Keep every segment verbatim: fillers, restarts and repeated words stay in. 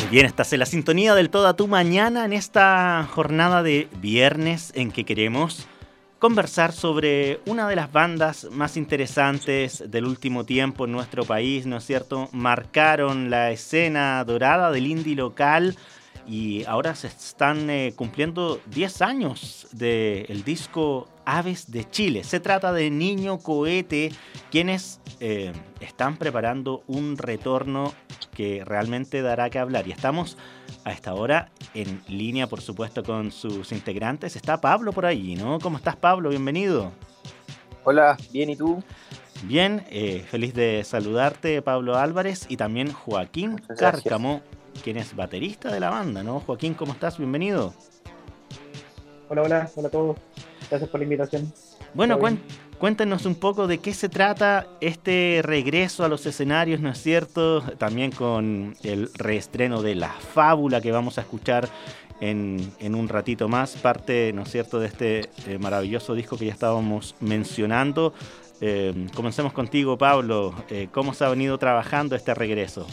Bien, estás en la sintonía del Toda Tu Mañana en esta jornada de viernes en que queremos conversar sobre una de las bandas más interesantes del último tiempo en nuestro país, ¿no es cierto? Marcaron la escena dorada del indie local y ahora se están eh, cumpliendo diez años del disco Aves de Chile. Se trata de Niño Cohete, quienes eh, están preparando un retorno que realmente dará que hablar. Y estamos a esta hora en línea, por supuesto, con sus integrantes. Está Pablo por ahí, ¿no? ¿Cómo estás, Pablo? Bienvenido. Hola, bien, ¿y tú? Bien, eh, feliz de saludarte, Pablo Álvarez, y también Joaquín Muchas gracias. Cárcamo, quien es baterista de la banda, ¿no? Joaquín, ¿cómo estás? Bienvenido. Hola, hola, hola a todos. Gracias por la invitación. Bueno, ¿Todo cuen- bien? cuéntenos un poco de qué se trata este regreso a los escenarios, ¿no es cierto? También con el reestreno de La Fábula que vamos a escuchar en, en un ratito más, parte, ¿no es cierto?, de este eh, maravilloso disco que ya estábamos mencionando. Eh, comencemos contigo, Pablo. Eh, ¿cómo se ha venido trabajando este regreso?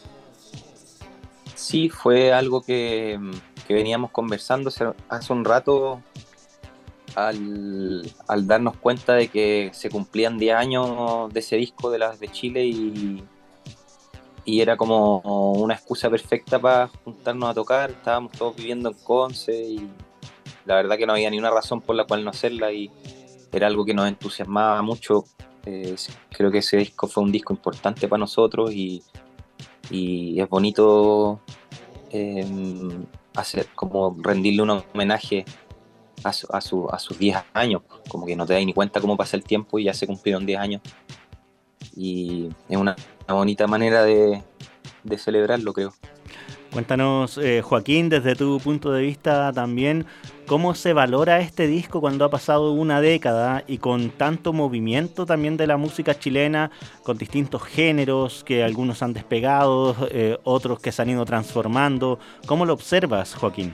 Sí, fue algo que, que veníamos conversando hace, hace un rato al, al darnos cuenta de que se cumplían diez años de ese disco de las de Chile y, y era como una excusa perfecta para juntarnos a tocar. Estábamos todos viviendo en Conce y la verdad que no había ni una razón por la cual no hacerla y era algo que nos entusiasmaba mucho. Eh, creo que ese disco fue un disco importante para nosotros y, y es bonito eh, hacer como rendirle un homenaje a, su, a, su, a sus diez años, como que no te das ni cuenta cómo pasa el tiempo y ya se cumplieron diez años y es una, una bonita manera de, de celebrarlo, creo. Cuéntanos, eh, Joaquín, desde tu punto de vista también, ¿cómo se valora este disco cuando ha pasado una década y con tanto movimiento también de la música chilena, con distintos géneros que algunos han despegado, eh, otros que se han ido transformando? ¿Cómo lo observas, Joaquín?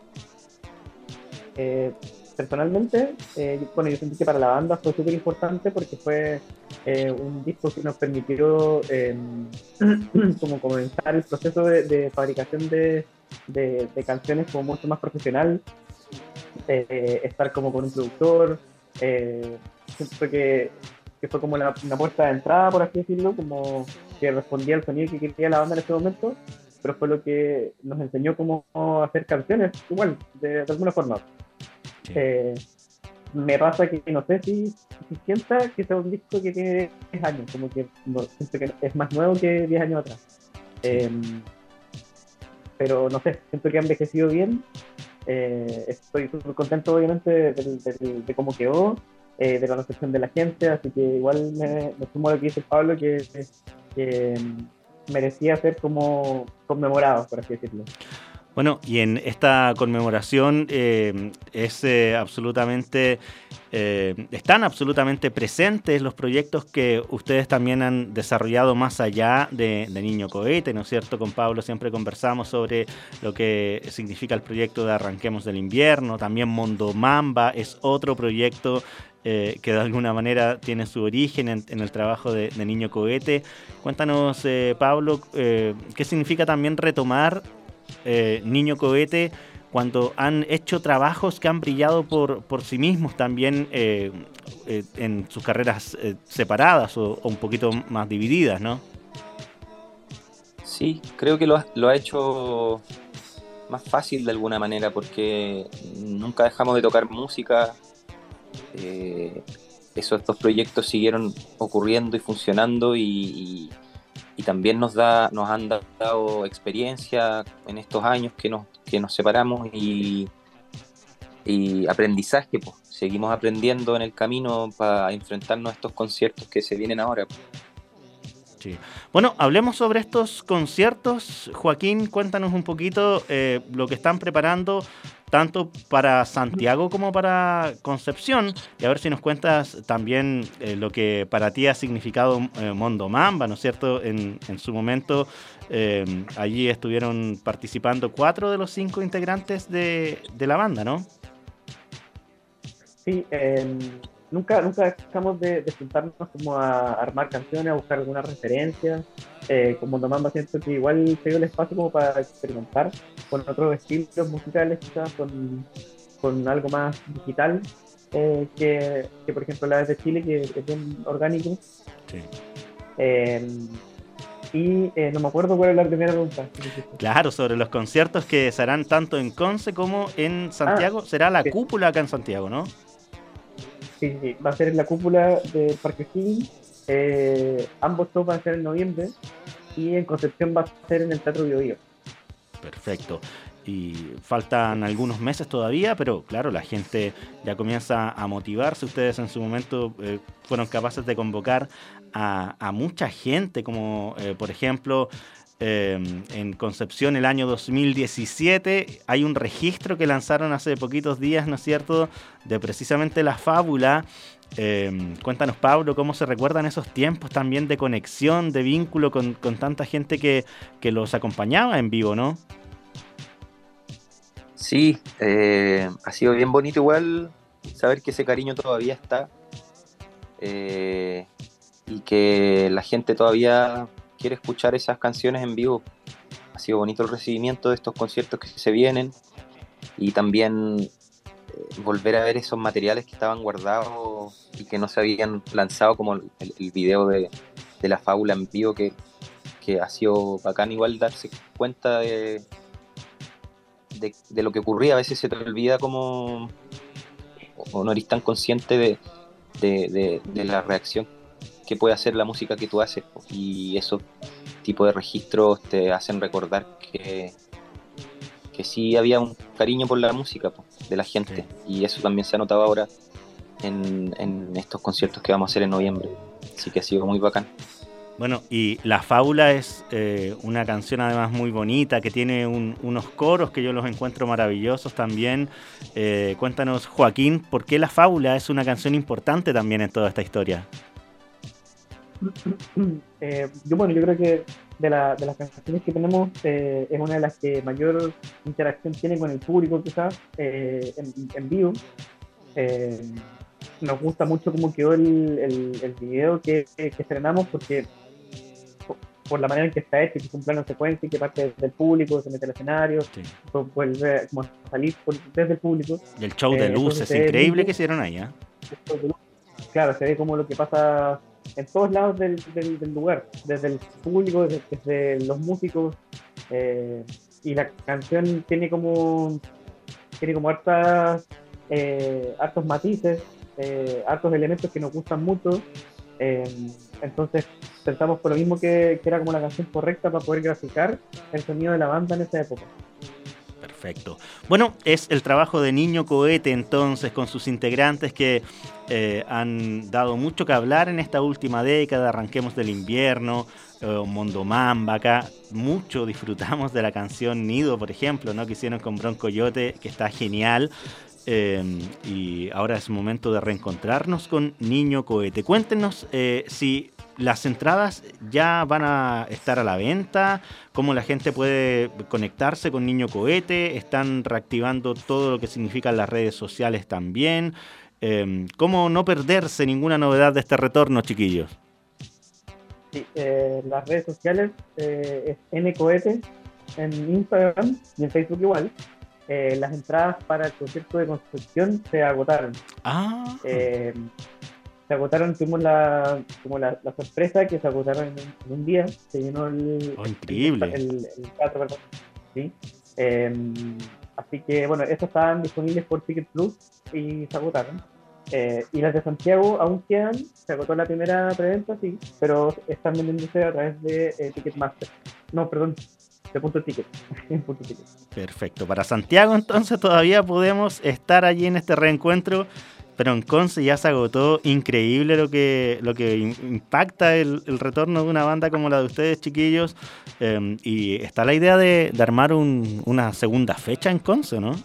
Eh, Personalmente, eh, yo- bueno, yo sentí que para la banda fue súper importante porque fue eh, un disco que nos permitió eh, como comenzar el proceso de, de fabricación de, de- de canciones como mucho más profesional, eh, estar como con un productor, eh, siento que, que fue como la- una puerta de entrada, por así decirlo, como que respondía al sonido que quería la banda en ese momento, pero fue lo que nos enseñó cómo hacer canciones, igual, de, de alguna forma. Sí. Eh, Me pasa que no sé si, si sienta que sea un disco que tiene diez años, como que no, siento que es más nuevo que diez años atrás. Sí. Eh, pero no sé, siento que ha envejecido bien. Eh, estoy súper contento, obviamente, de, de, de, de cómo quedó, eh, de la recepción de la gente, así que igual me, me sumo a lo que dice Pablo, que, que merecía ser como conmemorado, por así decirlo. Bueno, y en esta conmemoración eh, es eh, absolutamente, eh, están absolutamente presentes los proyectos que ustedes también han desarrollado más allá de, de Niño Cohete, ¿no es cierto? Con Pablo siempre conversamos sobre lo que significa el proyecto de Arranquemos del Invierno, también Mondo Mamba es otro proyecto eh, que de alguna manera tiene su origen en, en el trabajo de, de Niño Cohete. Cuéntanos, eh, Pablo, eh, qué significa también retomar eh, Niño Cohete cuando han hecho trabajos que han brillado por, por sí mismos también eh, eh, en sus carreras eh, separadas o, o un poquito más divididas, ¿no? Sí, creo que lo, ha- lo ha hecho más fácil de alguna manera porque nunca dejamos de tocar música. eh, Esos dos proyectos siguieron ocurriendo y funcionando y, y- y también nos da, nos han dado experiencia en estos años que nos, que nos separamos y, y aprendizaje, pues. Seguimos aprendiendo en el camino para enfrentarnos a estos conciertos que se vienen ahora. Sí. Bueno, hablemos sobre estos conciertos. Joaquín, cuéntanos un poquito eh, lo que están preparando tanto para Santiago como para Concepción y a ver si nos cuentas también eh, lo que para ti ha significado eh, Mondo Mamba, ¿no es cierto? En, en su momento eh, allí estuvieron participando cuatro de los cinco integrantes de, de la banda, ¿no? Sí, eh, nunca, nunca dejamos de, de juntarnos como a armar canciones, a buscar alguna referencia. eh, como Mondomamba siento que igual se dio el espacio como para experimentar con otros estilos musicales, quizás con, con algo más digital, eh, que, que por ejemplo la vez de Chile, que es bien orgánico. Sí. Eh, y eh, no me acuerdo cuál es la primera pregunta. Claro, sobre los conciertos que se harán tanto en Conce como en Santiago. Ah, Será la sí, cúpula acá en Santiago, ¿no? sí, sí, va a ser en la cúpula de Parque O'Higgins. Eh, ambos shows van a ser en noviembre y en Concepción va a ser en el Teatro Bio Bio. Perfecto. Y faltan algunos meses todavía, pero claro, la gente ya comienza a motivarse. Ustedes en su momento eh, fueron capaces de convocar a, a mucha gente, como eh, por ejemplo eh, en Concepción el año dos mil diecisiete. Hay un registro que lanzaron hace poquitos días, ¿no es cierto?, de precisamente La Fábula. Eh, cuéntanos, Pablo, cómo se recuerdan esos tiempos también de conexión, de vínculo con, con tanta gente que, que los acompañaba en vivo, ¿no? Sí, eh, ha sido bien bonito igual saber que ese cariño todavía está, eh, y que la gente todavía quiere escuchar esas canciones en vivo. Ha sido bonito el recibimiento de estos conciertos que se vienen, y también eh, volver a ver esos materiales que estaban guardados y que no se habían lanzado, como el, el video de, de La Fábula en vivo, que, que ha sido bacán igual darse cuenta de, de, de lo que ocurría. A veces se te olvida como, o no eres tan consciente de, de, de, de la reacción que puede hacer la música que tú haces, y esos tipos de registros te hacen recordar que, que sí había un cariño por la música de la gente, sí. Y eso también se ha notado ahora en, en estos conciertos que vamos a hacer en noviembre, así que ha sido muy bacán. Bueno, y La Fábula es eh, una canción además muy bonita, que tiene un, unos coros que yo los encuentro maravillosos también. Eh, cuéntanos, Joaquín, ¿por qué La Fábula es una canción importante también en toda esta historia? Eh, yo, bueno, yo creo que de, la, de las canciones que tenemos eh, es una de las que mayor interacción tiene con el público, quizás, eh, en, en vivo. Eh, nos gusta mucho cómo quedó el, el, el video que, que estrenamos, porque por, por la manera en que está hecho, que es un plano secuencia y que parte del público, se mete al escenario, sí. Vuelve como a salir por, desde el público. Y el show de eh, luces, increíble que hicieron ahí, ¿eh? Claro, se ve como lo que pasa en todos lados del, del, del lugar, desde el público, desde, desde los músicos, eh, y la canción tiene como tiene como hartas, eh, hartos matices, eh, hartos elementos que nos gustan mucho, eh, entonces pensamos por lo mismo que, que era como la canción correcta para poder graficar el sonido de la banda en esa época. Perfecto. Bueno, es el trabajo de Niño Cohete entonces, con sus integrantes que eh, han dado mucho que hablar en esta última década. Arranquemos del invierno, eh, Mondomamba, acá mucho disfrutamos de la canción Nido, por ejemplo, ¿no?, que hicieron con Bronco Coyote, que está genial. Eh, y ahora es momento de reencontrarnos con Niño Cohete. Cuéntenos eh, si las entradas ya van a estar a la venta, cómo la gente puede conectarse con Niño Cohete, están reactivando todo lo que significan las redes sociales también. Eh, ¿Cómo no perderse ninguna novedad de este retorno, chiquillos? Sí, eh, las redes sociales eh, es N Cohete en Instagram y en Facebook igual. Eh, las entradas para el concierto de Concepción se agotaron. Ah. Eh, se agotaron, tuvimos la, como la, la sorpresa que se agotaron en, en un día, se llenó el, oh, increíble. el, el, el teatro, perdón. ¿Sí? Eh, así que bueno, estos estaban disponibles por Ticket Plus y se agotaron. Eh, y las de Santiago aún quedan, se agotó la primera preventa, sí, pero están vendiéndose a través de eh, Ticketmaster. No, perdón, de punto ticket. punto ticket. Perfecto. Para Santiago entonces todavía podemos estar allí en este reencuentro, pero en Conce ya se agotó. Increíble lo que, lo que impacta el, el retorno de una banda como la de ustedes, chiquillos. Eh, y está la idea de, de armar un, una segunda fecha en Conce, ¿no?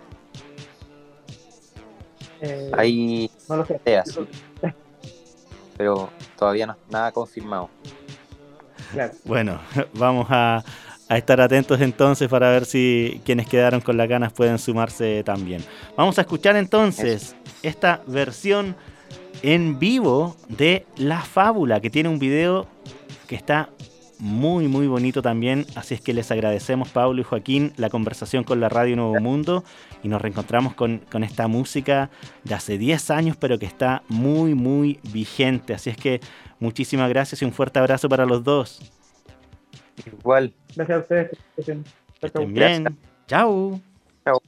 Eh, Hay no lo sé. ideas, sí, pero todavía no nada confirmado. Claro. Bueno, vamos a, a estar atentos entonces para ver si quienes quedaron con las ganas pueden sumarse también. Vamos a escuchar entonces Eso. esta versión en vivo de La Fábula, que tiene un video que está muy, muy bonito también. Así es que les agradecemos, Pablo y Joaquín, la conversación con la Radio Nuevo Mundo y nos reencontramos con, con esta música de hace diez años, pero que está muy, muy vigente. Así es que muchísimas gracias y un fuerte abrazo para los dos. Igual. Gracias a ustedes. Que estén bien. Chao. Chao.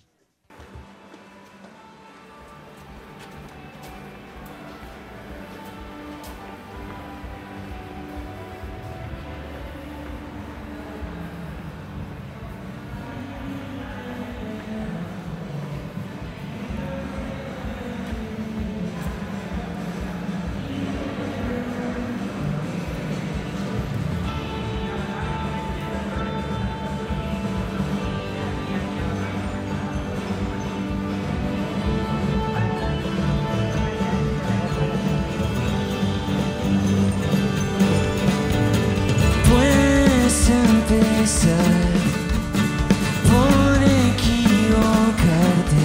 Por equivocarte,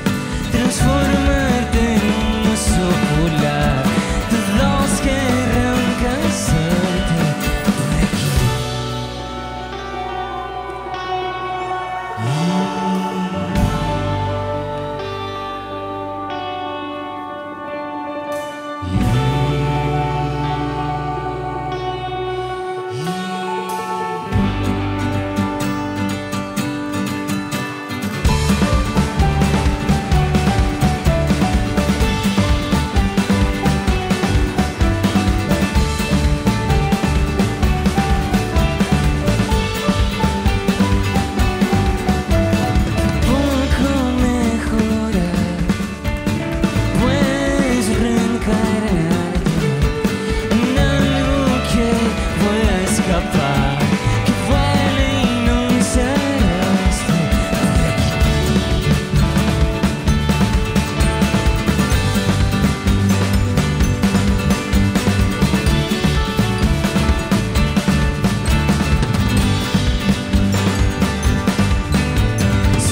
transformarte en un oso polar. Todos querrán casarte por aquí.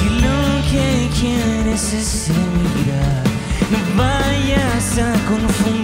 Se mira, no vayas a confundir.